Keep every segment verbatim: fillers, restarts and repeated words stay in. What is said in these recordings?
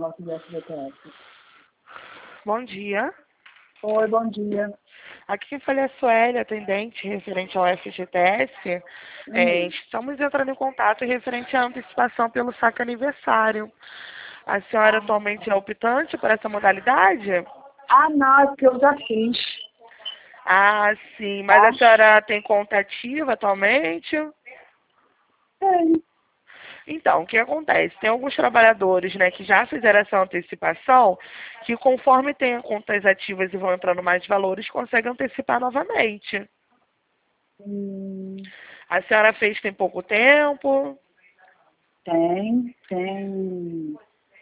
negócio do F G T S. Bom dia. Oi, bom dia. Aqui quem fala é a Sueli, atendente referente ao F G T S. Hum. É, estamos entrando em contato referente à antecipação pelo saque aniversário. A senhora Ah, atualmente é optante por essa modalidade? ah não, é porque eu já fiz. Ah, sim. Mas Tá? a senhora tem conta ativa atualmente? Tem. Então, o que acontece? Tem alguns trabalhadores, né, que já fizeram essa antecipação, que conforme tem contas ativas e vão entrando mais valores, conseguem antecipar novamente. Hum, A senhora fez tem pouco tempo? tem, tem.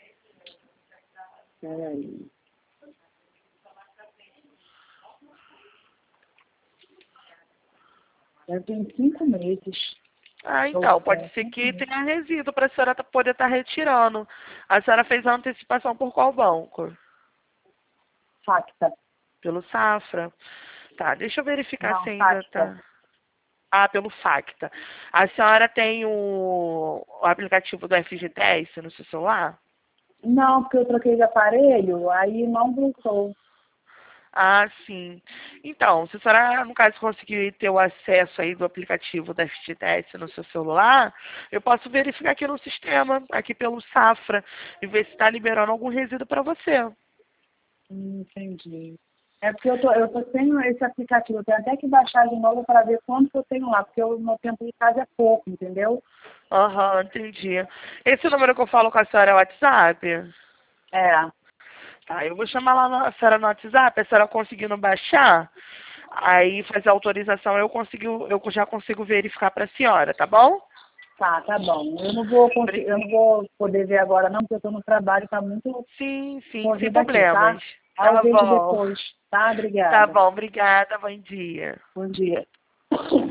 Peraí. Eu tenho cinco meses. Ah, Ou então, pode é, ser cinco que meses. tenha resíduo para a senhora tá- poder estar retirando. A senhora fez a antecipação por qual banco? Facta. Pelo Safra? Tá, deixa eu verificar Não, se ainda Facta. tá. Ah, pelo Facta. A senhora tem o, o aplicativo do F G T S no seu celular? Não, porque eu troquei de aparelho, aí não voltou. Ah, sim. Então, se a senhora, no caso, conseguir ter o acesso aí do aplicativo da F G T S no seu celular, eu posso verificar aqui no sistema, aqui pelo Safra, e ver se está liberando algum resíduo para você. Hum, entendi. É porque eu tô, eu tô sem esse aplicativo, eu tenho até que baixar de novo para ver quanto que eu tenho lá, porque o meu tempo de casa é pouco, entendeu? Aham, entendi. Esse número que eu falo com a senhora é o WhatsApp? É, Tá, eu vou chamar lá na- a senhora no WhatsApp, a senhora conseguindo baixar, aí fazer a autorização, eu consigo, eu já consigo verificar para a senhora, tá bom? tá, tá bom. Eu não vou conseguir, Obri- eu não vou poder ver agora não, porque eu tô no trabalho, tá muito Sim, sim, sem corrido aqui, tá? problemas. Aí eu Tá vejo bom. depois, tá? Tá Obrigada. bom, obrigada, bom dia. Bom dia.